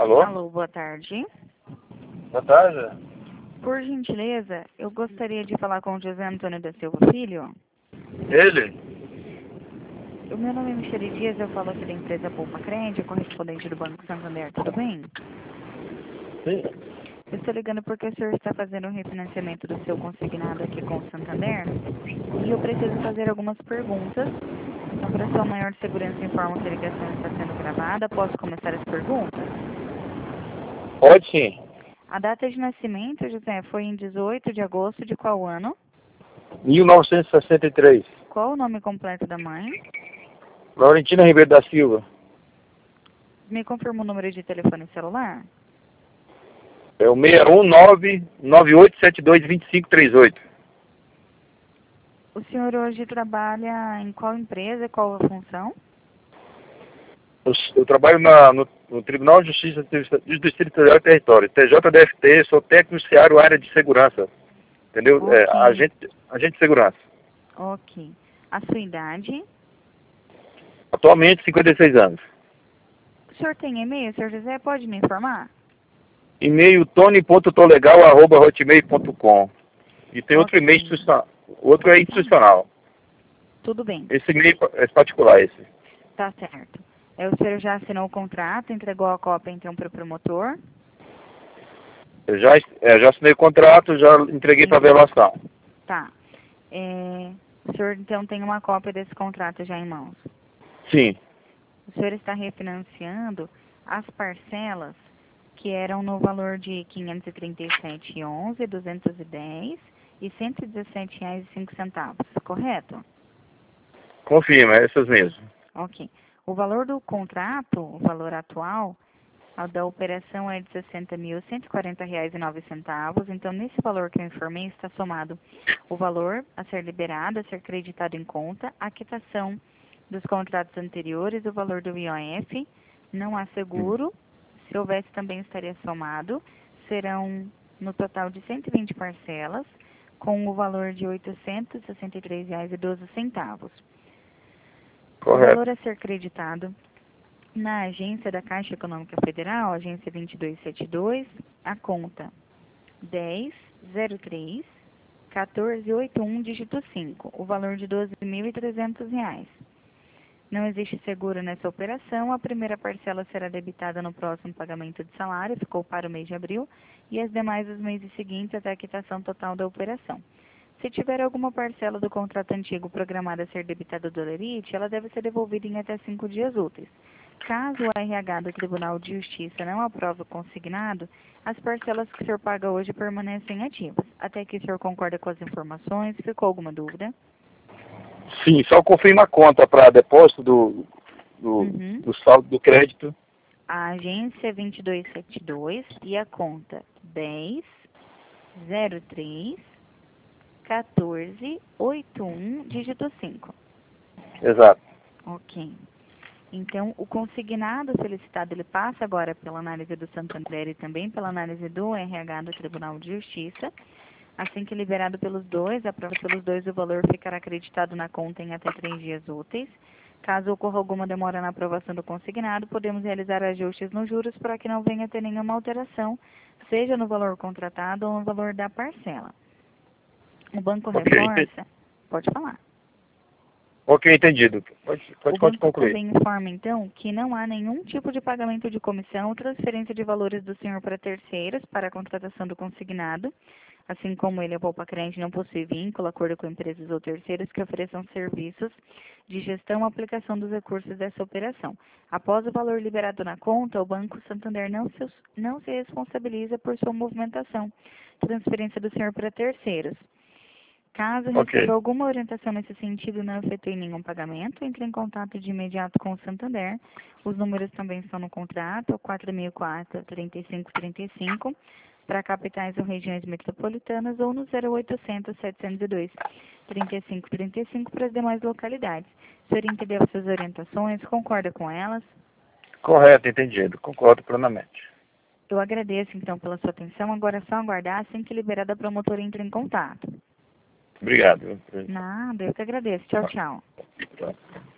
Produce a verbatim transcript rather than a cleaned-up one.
Alô? Alô, boa tarde. Boa tarde. Por gentileza, eu gostaria de falar com o José Antônio da Silva Filho. Ele? O meu nome é Michele Dias, eu falo aqui da empresa Poupa Crédito, correspondente do Banco Santander, tudo bem? Sim. Eu estou ligando porque o senhor está fazendo um refinanciamento do seu consignado aqui com o Santander e eu preciso fazer algumas perguntas. Então, para sua maior segurança, informo que a ligação está sendo gravada. Posso começar as perguntas? Pode sim. A data de nascimento, José, foi em dezoito de agosto de qual ano? mil novecentos e sessenta e três. Qual o nome completo da mãe? Laurentina Ribeiro da Silva. Me confirma o número de telefone celular? É o seis um nove, nove oito sete dois, dois cinco três oito. O senhor hoje trabalha em qual empresa, qual a função? Eu, eu trabalho na, no, no Tribunal de Justiça do Distrito Federal e Território, T J D F T, sou técnico judiciário, área de segurança. Entendeu? Ok. É, agente, agente de segurança. Ok. A sua idade? Atualmente, cinquenta e seis anos. O senhor tem e-mail, senhor José? Pode me informar? E-mail tony ponto tolegal arroba hotmail ponto com. E tem outro Ok. e-mail institucional. O outro é institucional. Tudo bem. Esse e-mail é particular, esse. Tá certo. É, o senhor já assinou o contrato, entregou a cópia então para o promotor? Eu já, é, já assinei o contrato, já entreguei para avaliação. Tá. É, o senhor então tem uma cópia desse contrato já em mãos? Sim, O senhor está refinanciando as parcelas que eram no valor de quinhentos e trinta e sete reais e onze centavos, duzentos e dez e cento e dezessete reais e cinco centavos, correto? confirma, é essas mesmo. Ok. O valor do contrato, o valor atual, a da operação é de sessenta mil cento e quarenta reais e nove centavos. Então, nesse valor que eu informei, está somado o valor a ser liberado, a ser creditado em conta, a quitação dos contratos anteriores, o valor do I O F, não há seguro, se houvesse também estaria somado, serão no total de cento e vinte parcelas, com o valor de oitocentos e sessenta e três reais e doze centavos. O Correto. valor a ser creditado na agência da Caixa Econômica Federal, agência vinte e dois setenta e dois, a conta dez zero três quatorze oitenta e um, dígito cinco, o valor de doze mil e trezentos reais. Não existe seguro nessa operação, a primeira parcela será debitada no próximo pagamento de salário, ficou para o mês de abril, e as demais os meses seguintes até a quitação total da operação. Se tiver alguma parcela do contrato antigo programada a ser debitada do Lerite, ela deve ser devolvida em até cinco dias úteis. Caso o R H do Tribunal de Justiça não aprove o consignado, as parcelas que o senhor paga hoje permanecem ativas. Até que o senhor concorda com as informações, ficou alguma dúvida? Sim, só confirma a conta para depósito do, do, Uhum. do saldo do crédito. A agência vinte e dois setenta e dois e a conta dez zero três quatorze oitenta e um, dígito cinco. Exato. Ok. Então, o consignado solicitado, ele passa agora pela análise do Santander e também pela análise do R H do Tribunal de Justiça. Assim que liberado pelos dois, aprovado pelos dois, o valor ficará acreditado na conta em até três dias úteis. Caso ocorra alguma demora na aprovação do consignado, podemos realizar ajustes nos juros para que não venha a ter nenhuma alteração, seja no valor contratado ou no valor da parcela. O banco Ok, reforça... Pode falar. Ok, entendido. Pode, pode, O pode banco concluir. também informa, então, que não há nenhum tipo de pagamento de comissão ou transferência de valores do senhor para terceiros para a contratação do consignado, assim como ele, a Poupa Crédito, não possui vínculo, acordo com empresas ou terceiros que ofereçam serviços de gestão ou aplicação dos recursos dessa operação. Após o valor liberado na conta, o Banco Santander não se, não se responsabiliza por sua movimentação, transferência do senhor para terceiros. Caso Ok. receba alguma orientação nesse sentido e não efetue nenhum pagamento, entre em contato de imediato com o Santander. Os números também estão no contrato, quatro mil e quatro, trinta e cinco trinta e cinco, para capitais ou regiões metropolitanas, ou no zero oitocentos, setecentos e dois, trinta e cinco trinta e cinco para as demais localidades. O senhor entendeu essas orientações? Concorda com elas? Correto, entendido. Concordo plenamente. Eu agradeço, então, pela sua atenção. Agora é só aguardar, assim que liberada a promotora entre em contato. Obrigado. Nada, eu que agradeço. Tchau, tchau. Tá.